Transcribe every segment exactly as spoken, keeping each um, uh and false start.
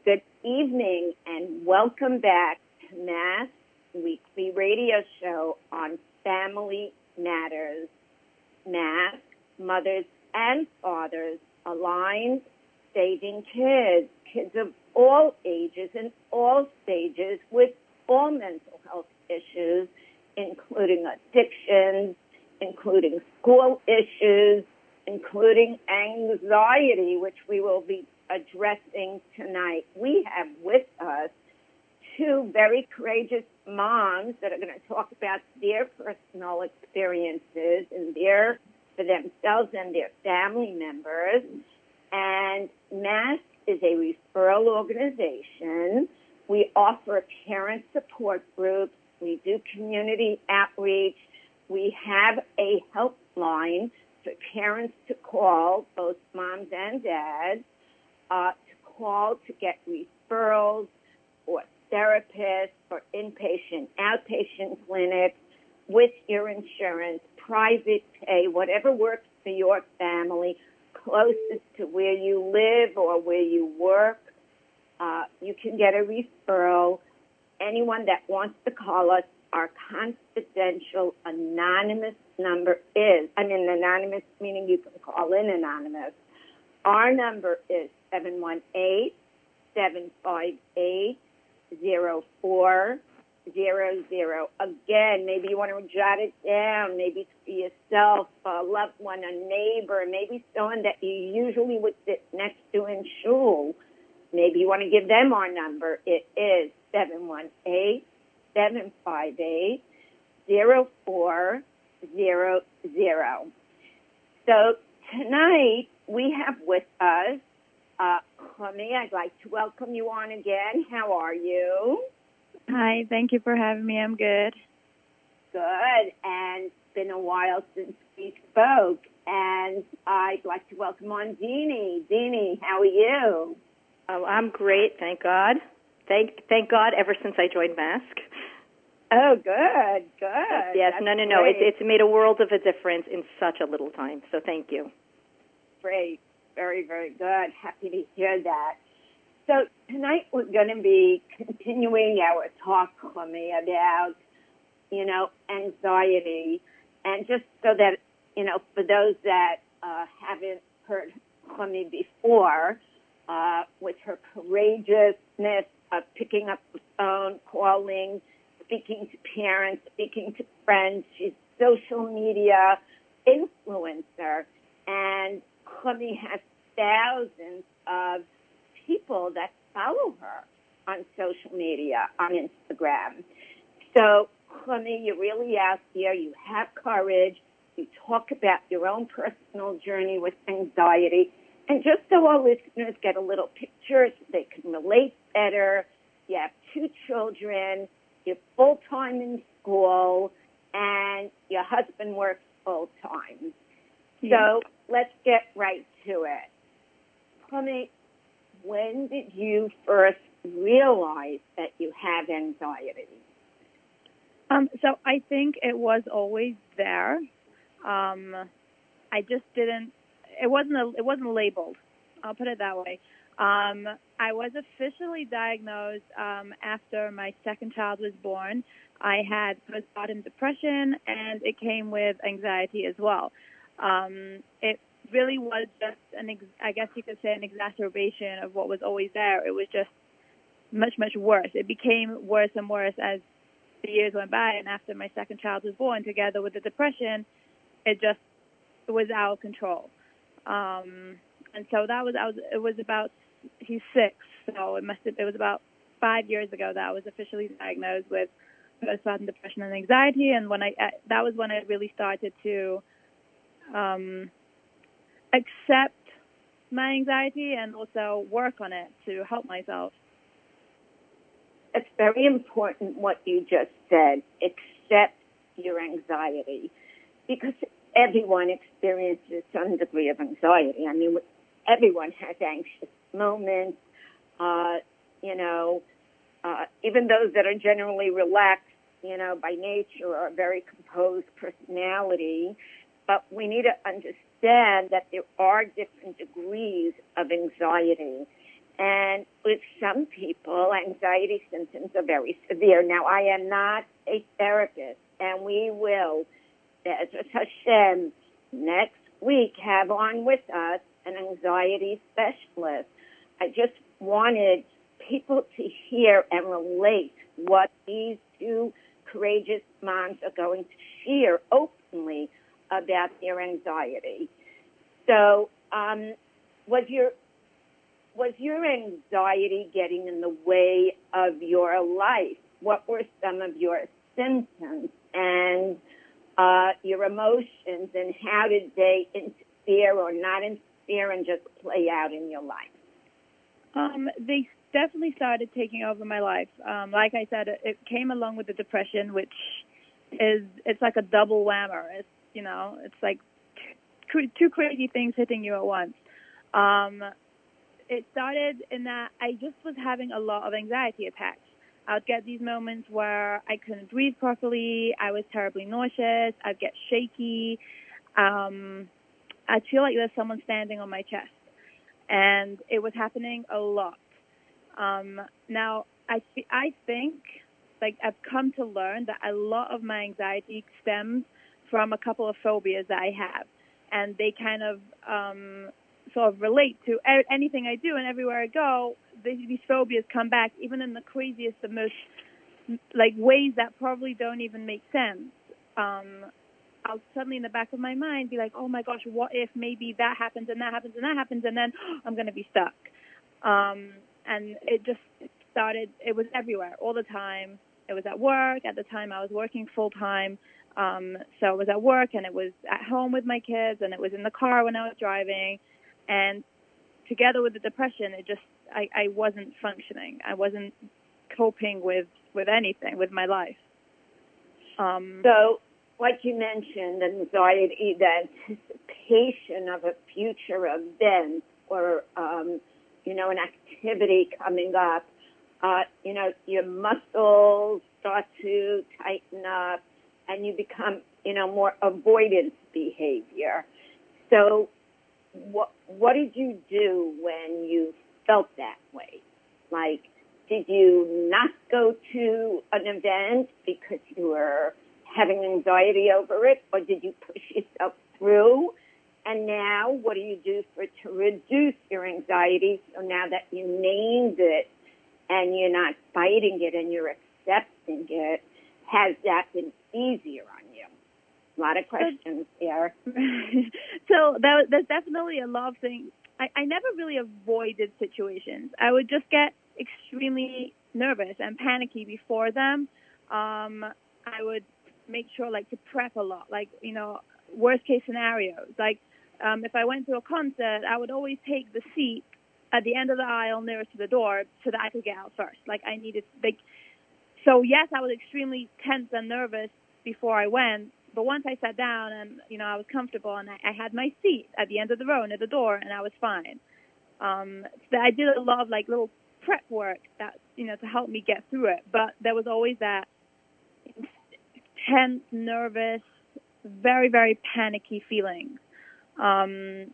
Good evening and welcome back to Mass Weekly Radio Show on Family Matters. Mass mothers and fathers aligned, staging kids, kids of all ages and all stages with all mental health issues, including addictions, including school issues, including anxiety, which we will be addressing tonight. We have with us two very courageous moms that are going to talk about their personal experiences and their for themselves and their family members. And Mass is a referral organization. We offer parent support groups. We do community outreach. We have a helpline for parents to call, both moms and dads, uh, to call to get referrals or therapists or inpatient, outpatient clinics with your insurance, private pay, whatever works for your family, closest to where you live or where you work. Uh, you can get a referral. Anyone that wants to call us, our confidential anonymous number is, I mean anonymous meaning you can call in anonymous. Our number is seven one eight, seven five eight, zero four zero zero. Again, maybe you want to jot it down. Maybe it's for yourself, a loved one, a neighbor, maybe someone that you usually would sit next to in shul. Maybe you want to give them our number. It is seven one eight, seven five eight, zero four zero zero. So tonight we have with us uh, Chloe. I'd like to welcome you on again. How are you? Hi, thank you for having me. I'm good. Good, and it's been a while since we spoke. And I'd like to welcome on Deanie. Deanie, how are you? Oh, I'm great, thank God. Thank thank God ever since I joined Mask. Oh, good, good. Yes, That's no, no, no. great. It's it's made a world of a difference in such a little time, so thank you. Great. Very, very good. Happy to hear that. So tonight we're going to be continuing our talk, Chloe, about, you know, anxiety. And just so that, you know, for those that uh, haven't heard Chloe before, uh, with her courageousness of picking up the phone, calling, speaking to parents, speaking to friends, she's a social media influencer. And Chloe has thousands of people that follow her on social media, on Instagram. So, Chloe, you're really out there. You have courage. You talk about your own personal journey with anxiety. And just so our listeners get a little picture so they can relate better, you have two children, you're full-time in school, and your husband works full-time. Yeah. So let's get right to it. Chloe, when did you first realize that you have anxiety? Um, so I think it was always there. Um, I just didn't. It wasn't. A, it wasn't labeled. I'll put it that way. Um, I was officially diagnosed um, after my second child was born. I had postpartum depression, and it came with anxiety as well. Um, it really was just an, ex- I guess you could say, an exacerbation of what was always there. It was just much, much worse. It became worse and worse as the years went by, and after my second child was born, together with the depression, it just it was out of control. Um, and so that was, I was, it was about, he's six, so it must have, it was about five years ago that I was officially diagnosed with postpartum depression and anxiety, and when I, that was when I really started to um, accept my anxiety and also work on it to help myself. It's very important what you just said, accept your anxiety, because everyone experiences some degree of anxiety. I mean, everyone has anxious moments, uh, you know, uh, even those that are generally relaxed, you know, by nature or a very composed personality. But we need to understand that there are different degrees of anxiety. And with some people, anxiety symptoms are very severe. Now, I am not a therapist, and we will, Bezras Hashem, next week have on with us an anxiety specialist. I just wanted people to hear and relate what these two courageous moms are going to share openly about their anxiety. So, um, was your was your anxiety getting in the way of your life? What were some of your symptoms and uh, your emotions, and how did they interfere or not interfere and just play out in your life? Um, they definitely started taking over my life. Um, like I said, it, it came along with the depression, which is, it's like a double whammer. It's, you know, it's like two, two crazy things hitting you at once. Um, it started in that I just was having a lot of anxiety attacks. I would get these moments where I couldn't breathe properly. I was terribly nauseous. I'd get shaky. Um, I'd feel like there's someone standing on my chest. And it was happening a lot. Um, now, I, th- I think, like, I've come to learn that a lot of my anxiety stems from a couple of phobias that I have. And they kind of um, sort of relate to anything I do, and everywhere I go, these, these phobias come back, even in the craziest, the most, like, ways that probably don't even make sense. Um, I'll suddenly in the back of my mind be like, oh my gosh, what if maybe that happens and that happens and that happens, and then oh, I'm going to be stuck. Um, and it just started, it was everywhere all the time. It was at work. At the time I was working full time. Um, so it was at work, and it was at home with my kids, and it was in the car when I was driving. And together with the depression, it just, I, I wasn't functioning. I wasn't coping with, with anything, with my life. Um, so, like you mentioned, anxiety, the anticipation of a future event or, um, you know, an activity coming up, uh, you know, your muscles start to tighten up and you become, you know, more avoidance behavior. So what, what did you do when you felt that way? Like, did you not go to an event because you were having anxiety over it, or did you push yourself through? And now what do you do for to reduce your anxiety? So now that you named it and you're not fighting it and you're accepting it, has that been easier on you? A lot of questions there. So that, there's definitely a lot of things. I, I never really avoided situations. I would just get extremely nervous and panicky before them. Um, I would make sure, like, to prep a lot, like, you know, worst case scenarios. Like, um, if I went to a concert, I would always take the seat at the end of the aisle nearest to the door so that I could get out first. Like, I needed, like, so yes, I was extremely tense and nervous before I went, but once I sat down and, you know, I was comfortable and I, I had my seat at the end of the row near the door, and I was fine. Um, so I did a lot of, like, little prep work that, you know, to help me get through it, but there was always that tense, nervous, very, very panicky feelings. Um,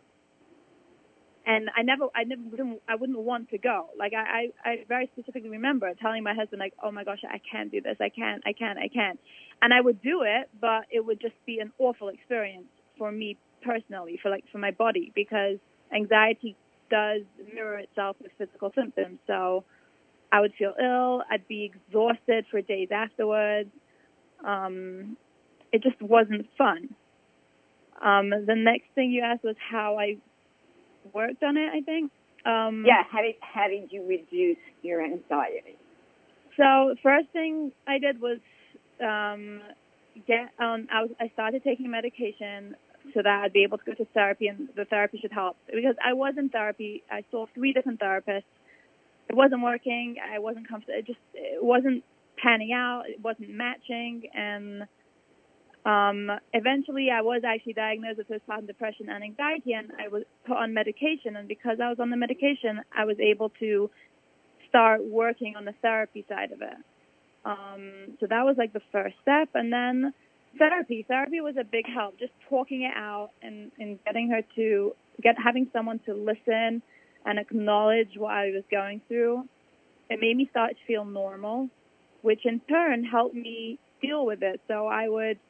and I never, I never, wouldn't, I wouldn't want to go. Like, I, I, I very specifically remember telling my husband, like, oh my gosh, I can't do this. I can't, I can't, I can't. And I would do it, but it would just be an awful experience for me personally, for like, for my body, because anxiety does mirror itself with physical symptoms. So I would feel ill. I'd be exhausted for days afterwards. Um, it just wasn't fun. Um, the next thing you asked was how I worked on it, I think. Um, yeah, how did, how did you reduce your anxiety? So first thing I did was um, get, um, I, was, I started taking medication so that I'd be able to go to therapy, and the therapy should help. Because I was in therapy, I saw three different therapists. It wasn't working. I wasn't comfortable. It just, it wasn't panning out. It wasn't matching. And um, eventually I was actually diagnosed with postpartum depression and anxiety, and I was put on medication. And because I was on the medication, I was able to start working on the therapy side of it. Um, so that was like the first step. And then therapy. Therapy was a big help, just talking it out and, and getting her to get, having someone to listen and acknowledge what I was going through, it made me start to feel normal, which in turn helped me deal with it. So I would,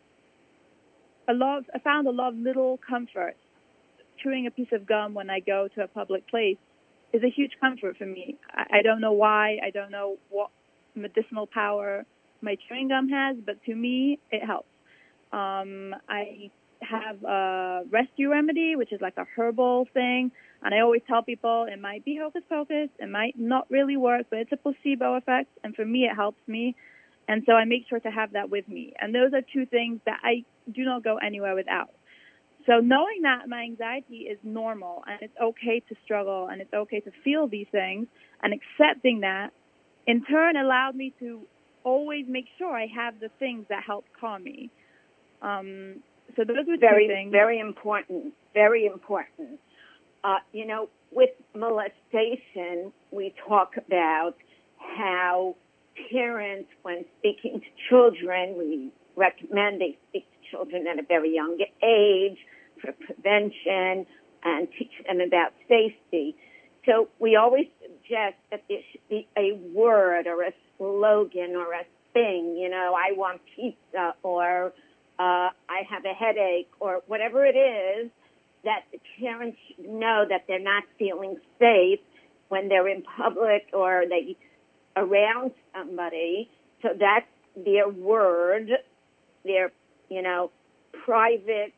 a lot, I found a lot of little comforts. Chewing a piece of gum when I go to a public place is a huge comfort for me. I, I don't know why, I don't know what medicinal power my chewing gum has, but to me, it helps. Um, I have a rescue remedy, which is like a herbal thing, and I always tell people it might be hocus pocus, it might not really work, but it's a placebo effect, and for me, it helps me, and so I make sure to have that with me. And those are two things that I do not go anywhere without. So knowing that my anxiety is normal, and it's okay to struggle, and it's okay to feel these things, and accepting that, in turn allowed me to always make sure I have the things that help calm me. Um, so those were very, two things. Very important, very important. Uh, you know, with molestation, we talk about how parents, when speaking to children, we recommend they speak to children at a very young age for prevention and teach them about safety. So we always suggest that there should be a word or a slogan or a thing, you know, I want pizza, or uh, I have a headache, or whatever it is, that the parents should know that they're not feeling safe when they're in public or they around somebody. So that's their word, their, you know, private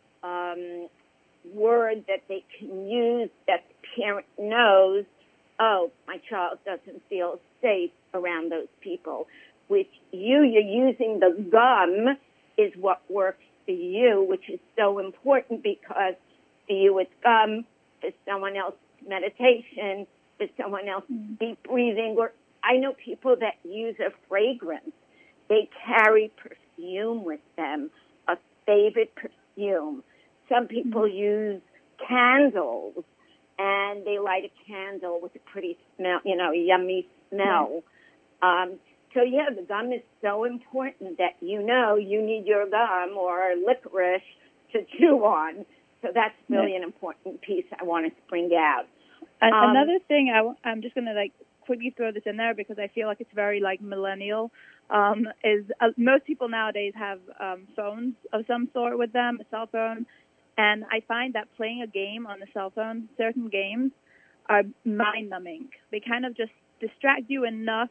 um, word that they can use that the parent knows, oh, my child doesn't feel safe around those people. With you, you're using the gum is what works for you, which is so important because for you it's gum, for someone else meditation, for someone else deep breathing. Or I know people that use a fragrance. They carry perfume with them, a favorite perfume. Some people use candles, and they light a candle with a pretty smell, you know, yummy smell. Um, so, yeah, the gum is so important that you know you need your gum or licorice to chew on. So that's really yeah. an important piece I wanted to bring out. Um, Another thing, I w- I'm just going to, like, quickly throw this in there because I feel like it's very, like, millennial, um, is uh, most people nowadays have um, phones of some sort with them, a cell phone, and I find that playing a game on the cell phone, certain games, are mind-numbing. They kind of just distract you enough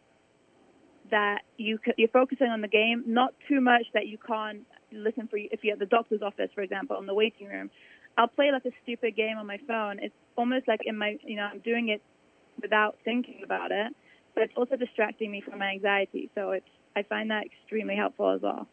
that you c- you're focusing on the game, not too much that you can't listen for, if you're at the doctor's office, for example, in the waiting room. I'll play like a stupid game on my phone. It's almost like in my, you know, I'm doing it without thinking about it, but it's also distracting me from my anxiety. So it's, I find that extremely helpful as well.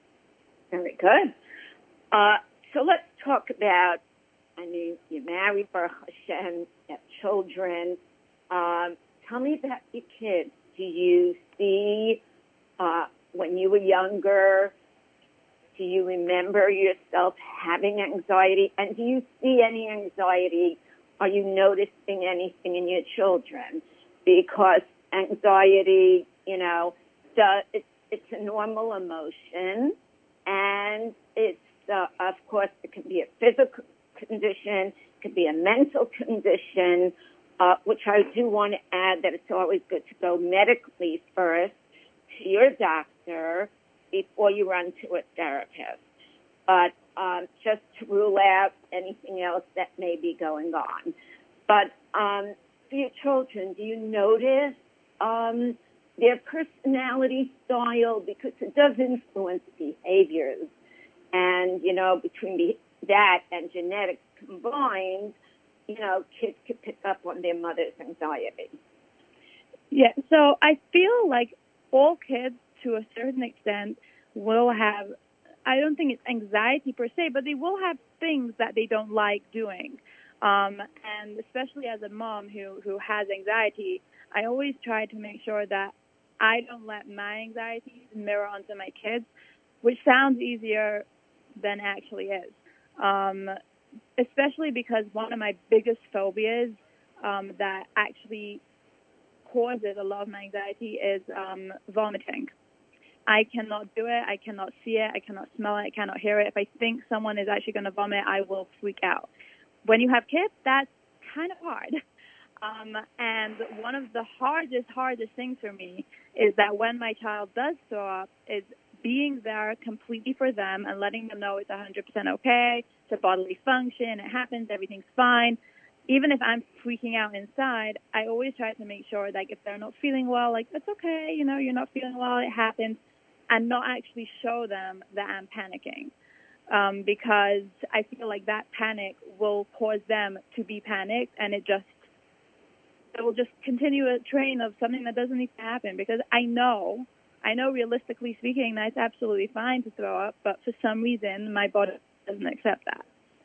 Very good. Uh, so let's talk about, I mean, you're married, Baruch Hashem, you have children. Um, tell me about your kids. Do you see, uh, when you were younger, do you remember yourself having anxiety? And do you see any anxiety? Are you noticing anything in your children? Because anxiety, you know, the, it's, it's a normal emotion, and it's, uh, of course, it can be a physical condition, it could be a mental condition, uh, which I do want to add that it's always good to go medically first to your doctor before you run to a therapist. But um, just to rule out anything else that may be going on. But um, for your children, do you notice um, their personality style? Because it does influence behaviors. And, you know, between the, that and genetics combined, you know, kids could pick up on their mother's anxiety. Yeah, so I feel like all kids, to a certain extent, will have, I don't think it's anxiety per se, but they will have things that they don't like doing. Um, and especially as a mom who, who has anxiety, I always try to make sure that I don't let my anxieties mirror onto my kids, which sounds easier than actually is. Um, especially because one of my biggest phobias um, that actually causes a lot of my anxiety is um, vomiting. I cannot do it. I cannot see it. I cannot smell it. I cannot hear it. If I think someone is actually going to vomit, I will freak out. When you have kids, that's kind of hard. Um, and one of the hardest, hardest things for me is that when my child does throw up, is being there completely for them and letting them know it's one hundred percent okay, it's a bodily function, it happens, everything's fine. Even if I'm freaking out inside, I always try to make sure, like, if they're not feeling well, like, it's okay, you know, you're not feeling well, it happens, and not actually show them that I'm panicking. Um, because I feel like that panic will cause them to be panicked, and it just it will just continue a train of something that doesn't need to happen. Because I know, I know realistically speaking, that it's absolutely fine to throw up, but for some reason my body doesn't accept that.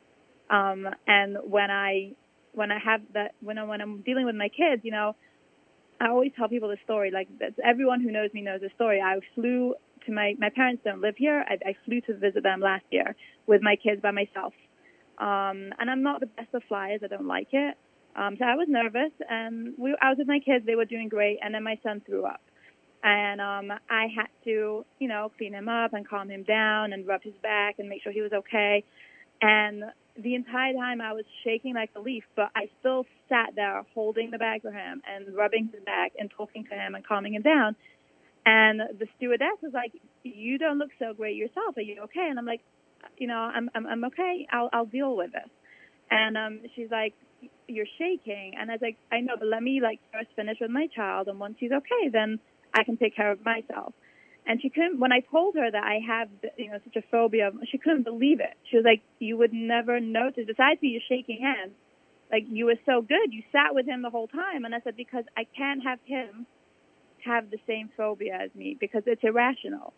Um, and when I when I have that, when I when I'm dealing with my kids, you know, I always tell people the story. Like, that's, everyone who knows me knows the story. I flew to my my parents don't live here. I, I flew to visit them last year with my kids by myself. Um, and I'm not the best of flyers. I don't like it. Um, so I was nervous, and we, I was with my kids. They were doing great, and then my son threw up. And um, I had to, you know, clean him up and calm him down and rub his back and make sure he was okay. And the entire time I was shaking like a leaf, but I still sat there holding the bag for him and rubbing his back and talking to him and calming him down. And the stewardess was like, "You don't look so great yourself. Are you okay?" And I'm like, "You know, I'm I'm, I'm okay. I'll I'll deal with this." And um, she's like, "You're shaking." And I was like, "I know, but let me like first finish with my child, and once he's okay, then I can take care of myself." And she couldn't, when I told her that I have, you know, such a phobia, she couldn't believe it. She was like, "You would never notice, besides you shaking hands, like, you were so good. You sat with him the whole time." And I said, "Because I can't have him have the same phobia as me, because it's irrational.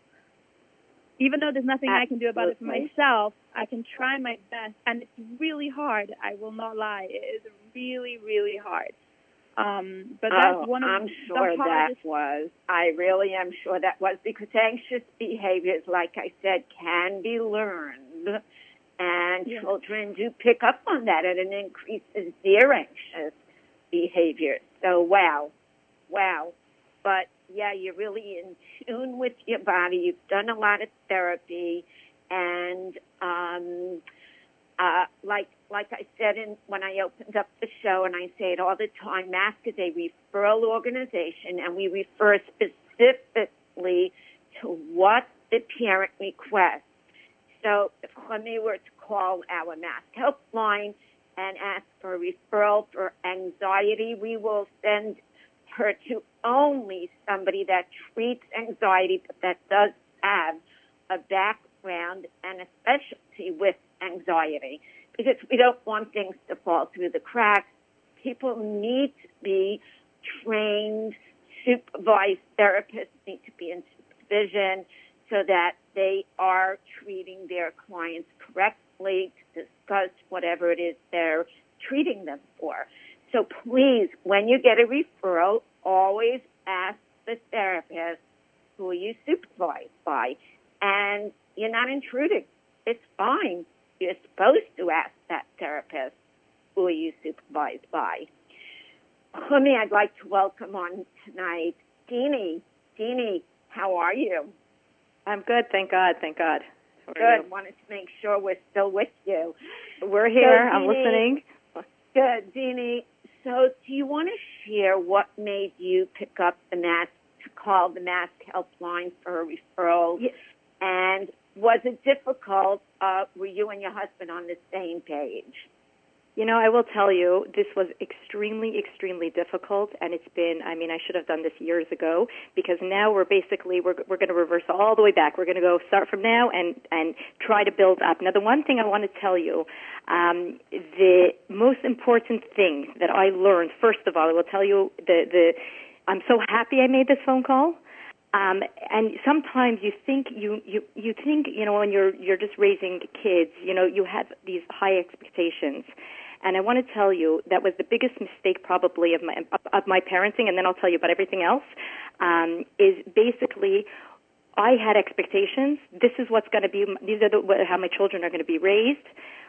Even though there's nothing Absolutely. I can do about it for myself, I can try my best." And it's really hard. I will not lie. It is really, really hard. Um, but that's oh, one of I'm sure the hardest. that was. I really am sure that was, because anxious behaviors, like I said, can be learned, and yeah. children do pick up on that, and it increases their anxious behavior. So, wow, wow. But, yeah, you're really in tune with your body. You've done a lot of therapy, and um, uh, like like I said in, when I opened up the show, and I say it all the time, Mask is a referral organization, and we refer specifically to what the parent requests. So if Chemi were to call our Mask helpline and ask for a referral for anxiety, we will send her to only somebody that treats anxiety, but that does have a background and a specialty with anxiety, because we don't want things to fall through the cracks. People need to be trained, supervised therapists need to be in supervision so that they are treating their clients correctly to discuss whatever it is they're treating them for. So please, when you get a referral, always ask the therapist, who are you supervised by? And you're not intruding. It's fine. You're supposed to ask that therapist, who are you supervised by? Chemi, I'd like to welcome on tonight Deanie. Deanie, how are you? I'm good, thank God, thank God. How good. You? Wanted to make sure we're still with you. We're here. So, I'm Deanie, listening. Good, Deanie. So do you want to share what made you pick up the Mask, to call the Mask helpline for a referral? Yes. And was it difficult? Uh, were you and your husband on the same page? You know, I will tell you, this was extremely, extremely difficult, and it's been, I mean, I should have done this years ago, because now we're basically, we're, we're going to reverse all the way back. We're going to go start from now and, and try to build up. Now, the one thing I want to tell you, um, the most important thing that I learned, first of all, I will tell you, the, the I'm so happy I made this phone call. Um, and sometimes you think you, you, you think, you know, when you're, you're just raising kids, you know, you have these high expectations. And I want to tell you that was the biggest mistake probably of my, of my parenting, and then I'll tell you about everything else, um, is basically I had expectations. This is what's going to be, these are the, how my children are going to be raised.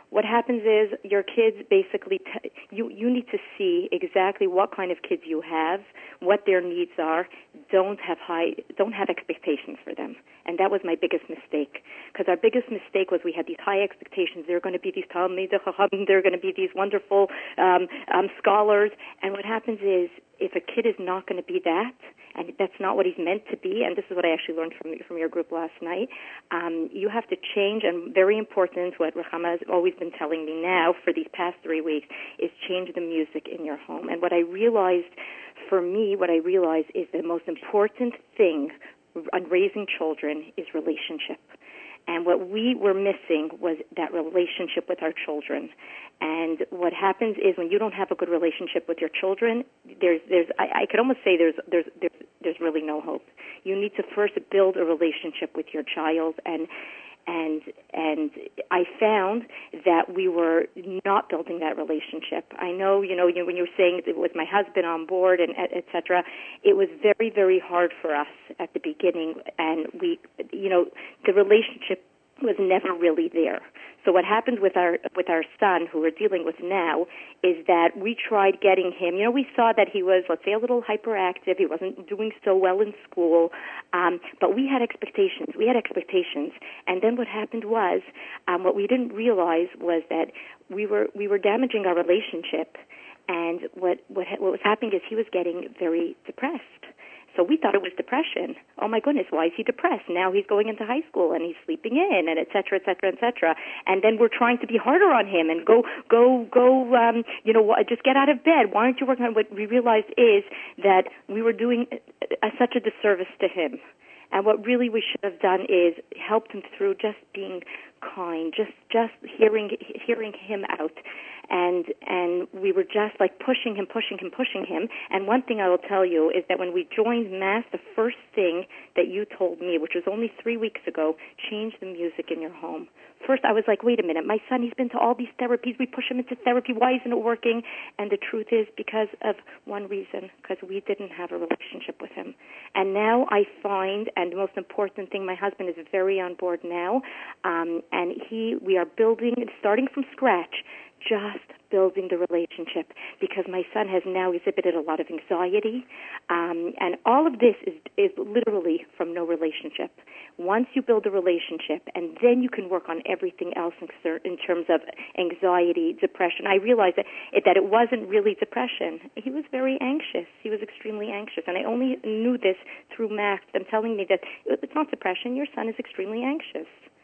what happens is your kids basically, t- you, you need to see exactly what kind of kids you have, what their needs are. Don't have high, don't have expectations for them. And that was my biggest mistake. Because our biggest mistake was we had these high expectations. They're going to be these Talmidei Chacham, they're going to be these wonderful um, um, scholars. And what happens is, if a kid is not going to be that, and that's not what he's meant to be, and this is what I actually learned from from your group last night, um, you have to change, and very important, what Ruchama has always been telling me now for these past three weeks, is change the music in your home. And what I realized, for me, what I realized is the most important thing on raising children is relationship. And what we were missing was that relationship with our children. And what happens is when you don't have a good relationship with your children, there's, there's, I, I could almost say there's, there's, there's, there's really no hope. You need to first build a relationship with your child, and, and, and I found that we were not building that relationship. I know, you know, you, when you were saying it was my husband on board and et, et cetera, it was very, very hard for us at the beginning, and we, you know, the relationship was never really there. So what happened with our with our son, who we're dealing with now, is that we tried getting him. You know, we saw that he was, let's say, a little hyperactive. He wasn't doing so well in school, um, but we had expectations. We had expectations, and then what happened was, um, what we didn't realize was that we were we were damaging our relationship, and what what what was happening is he was getting very depressed. So we thought it was depression. Oh my goodness, why is he depressed? Now he's going into high school and he's sleeping in, and et cetera, et cetera, et cetera. And then we're trying to be harder on him and go, go, go, um, you know, just get out of bed. Why aren't you working on it? What we realized is that we were doing a, a, such a disservice to him. And what really we should have done is helped him through just being kind, just just hearing hearing him out. And and we were just like pushing him, pushing him, pushing him. And one thing I will tell you is that when we joined Mass, the first thing that you told me, which was only three weeks ago, change the music in your home. First, I was like, wait a minute, my son, he's been to all these therapies. We push him into therapy. Why isn't it working? And the truth is because of one reason, because we didn't have a relationship with him. And now I find, and the most important thing, my husband is very on board now, um, and he, we are building, starting from scratch, just building the relationship, because my son has now exhibited a lot of anxiety, um, and all of this is, is literally from no relationship. Once you build a relationship, and then you can work on everything else in, in terms of anxiety, depression. I realized that it, that it wasn't really depression. He was very anxious. He was extremely anxious, and I only knew this through Max, them telling me that it's not depression, your son is extremely anxious.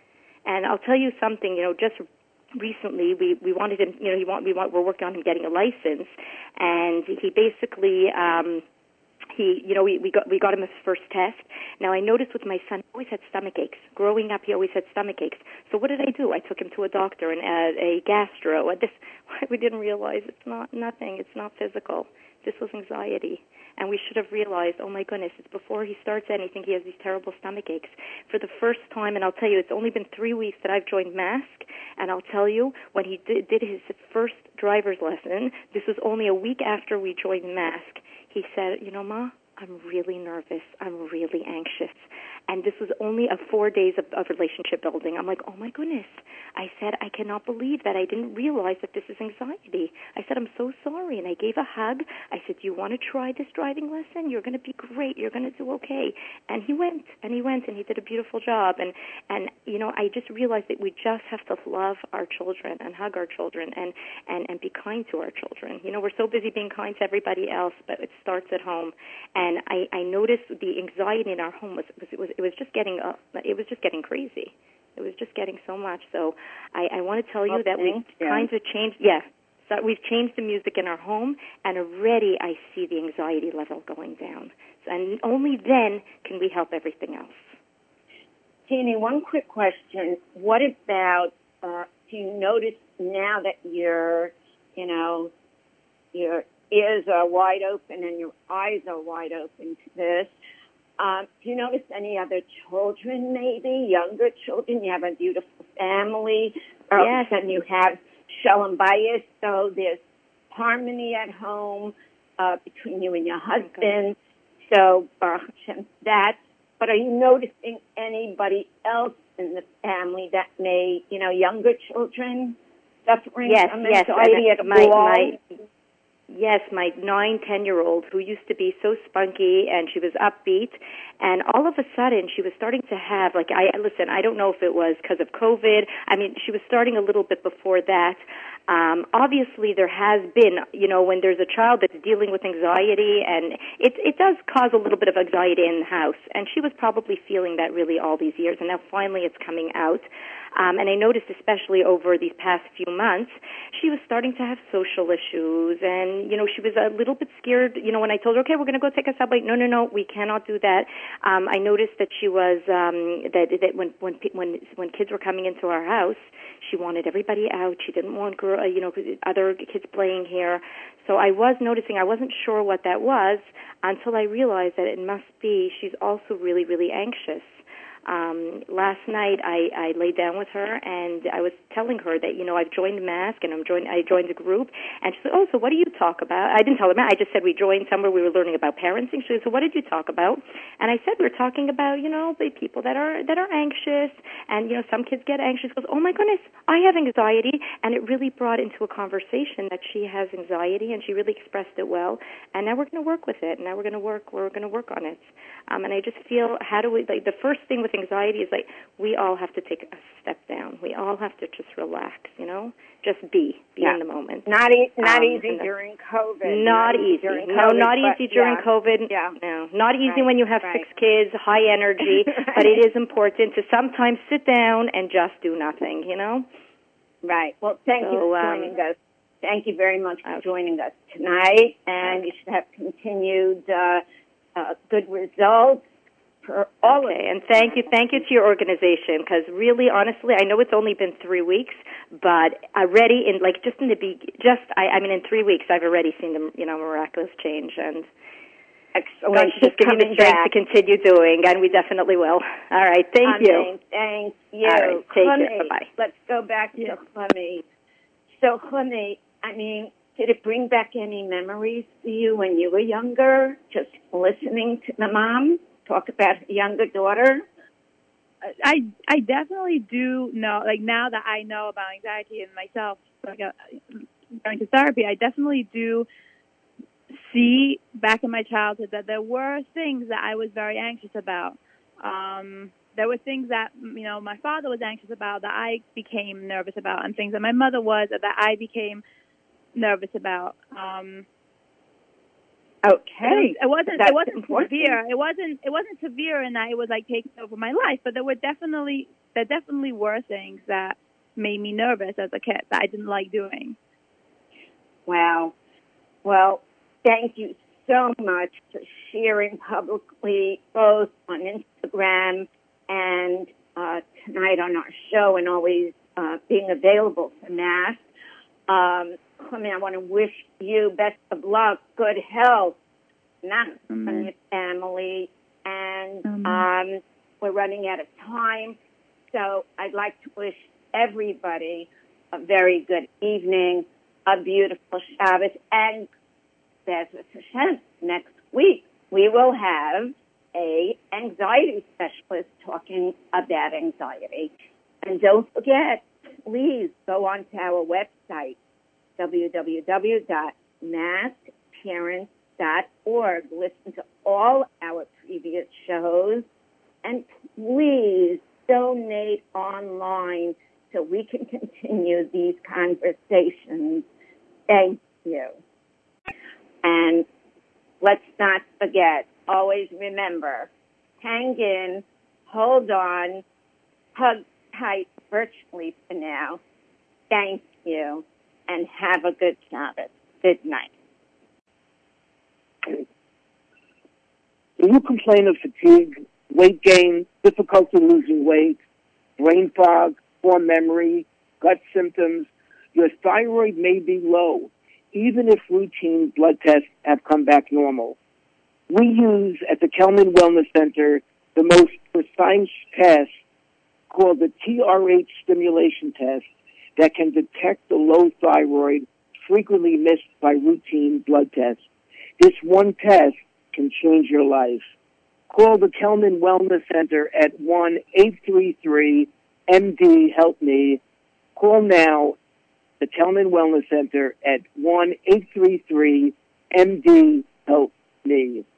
And I'll tell you something, you know, just recently we, we wanted him, you know, he want, we want, we're working on him getting a license, and he basically, um, he, you know, we, we got, we got him his first test. Now I noticed with my son, he always had stomach aches. Growing up, he always had stomach aches. So what did I do? I took him to a doctor and uh, a gastro. This, we didn't realize it's not nothing. It's not physical. This was anxiety. And we should have realized, oh my goodness, it's before he starts anything, he has these terrible stomach aches. For the first time, and I'll tell you, it's only been three weeks that I've joined Mask, and I'll tell you, when he did, did his first driver's lesson, this was only a week after we joined Mask, he said, you know, Ma, I'm really nervous. I'm really anxious. And this was only a four days of, of relationship building. I'm like, oh my goodness. I said, I cannot believe that. I didn't realize that this is anxiety. I said, I'm so sorry. And I gave a hug. I said, do you want to try this driving lesson? You're going to be great. You're going to do okay. And he went, and he went, and he did a beautiful job. And, and you know, I just realized that we just have to love our children and hug our children and, and, and be kind to our children. You know, we're so busy being kind to everybody else, but it starts at home. And I, I noticed the anxiety in our home was, was it was it was just getting uh, it was just getting crazy. It was just getting so much. So I, I want to tell you well, that we've you. kind of changed. Yeah, so we've changed the music in our home, and already I see the anxiety level going down. So, and only then can we help everything else. Jeannie, one quick question: what about? Uh, do you notice now that you're, you know, your ears are wide open and your eyes are wide open to this? Um, do you notice any other children, maybe younger children? You have a beautiful family, or yes. and you have Shalom Bayis, so there's harmony at home uh, between you and your husband. So Baruch Hashem, that. But are you noticing anybody else in the family that may, you know, younger children? suffering yes, from yes, anxiety at my, all? my, yes, my nine, ten-year-old who used to be so spunky and she was upbeat, and all of a sudden she was starting to have, like, I listen, I don't know if it was because of COVID. I mean, she was starting a little bit before that. Um, obviously, there has been, you know, when there's a child that's dealing with anxiety, and it it does cause a little bit of anxiety in the house. And she was probably feeling that really all these years, and now finally it's coming out. Um, and I noticed, especially over these past few months, she was starting to have social issues, and you know, she was a little bit scared. You know, when I told her, okay, we're going to go take a subway, no, no, no, we cannot do that. Um, I noticed that she was um, that that when when when when kids were coming into our house, she wanted everybody out. She didn't want girl, you know, other kids playing here. So I was noticing. I wasn't sure what that was until I realized that it must be she's also really, really anxious. Um, last night I, I laid down with her and I was telling her that, you know, I've joined Mask and I'm joined, I joined a group, and she said, oh, so what do you talk about? I didn't tell her that. I just said we joined somewhere, we were learning about parenting. She said, so what did you talk about? And I said, we're talking about, you know, the people that are, that are anxious, and, you know, some kids get anxious. She goes, oh my goodness, I have anxiety. And it really brought into a conversation that she has anxiety, and she really expressed it well. And now we're going to work with it. And now we're going to work, we're going to work on it. Um, and I just feel, how do we, like, the first thing with anxiety is, like, we all have to take a step down. We all have to just relax, you know, just be, be yeah. in the moment. Not e- not um, easy during COVID. Not, not easy. During no, COVID, not easy during yeah. COVID. Yeah. No, not easy right. when you have right. six kids, high energy, right. but it is important to sometimes sit down and just do nothing, you know? Right. Well, thank so, you for um, joining us. Thank you very much for okay. joining us tonight, and you should have continued uh, uh, good results. For all okay, and thank you, thank you to your organization, because really, honestly, I know it's only been three weeks, but already in like just in the be just I, I mean in three weeks I've already seen the you know miraculous change, and excellent. God should just give you the strength back. to continue doing, and we definitely will. All right, thank I you. Mean, thank you. All right, take Chlammy, care. Bye bye. Let's go back yeah. to Chlammy. So Chlammy, I mean, did it bring back any memories for you when you were younger? Just listening to the mom talk about her younger daughter? I I definitely do know, like now that I know about anxiety and myself, like uh, going to therapy, I definitely do see back in my childhood that there were things that I was very anxious about. Um, there were things that, you know, my father was anxious about that I became nervous about, and things that my mother was that I became nervous about. Um, Okay. It wasn't. That's it wasn't important. severe. It wasn't. It wasn't severe in that it was like taking over my life. But there were definitely there definitely were things that made me nervous as a kid that I didn't like doing. Wow. Well, thank you so much for sharing publicly, both on Instagram and uh, tonight on our show, and always uh, being available for Mass. Um, I mean, I want to wish you best of luck, good health, not Amen. on your family, and Amen. um, we're running out of time. So I'd like to wish everybody a very good evening, a beautiful Shabbos, and Bezras Hashem, next week we will have a anxiety specialist talking about anxiety. And don't forget, please go onto our website, w w w dot masked parents dot org. Listen to all our previous shows, and please donate online so we can continue these conversations. Thank you. And let's not forget, always remember, hang in, hold on, hug tight virtually for now. Thank you, and have a good Shabbos. Good night. Do you complain of fatigue, weight gain, difficulty losing weight, brain fog, poor memory, gut symptoms? Your thyroid may be low, even if routine blood tests have come back normal. We use at the Kelman Wellness Center the most precise test called the T R H stimulation test that can detect the low thyroid frequently missed by routine blood tests. This one test can change your life. Call the Kelman Wellness Center at one eight three three M D help me. Call now the Telman Wellness Center at one eight three three M D Help Me.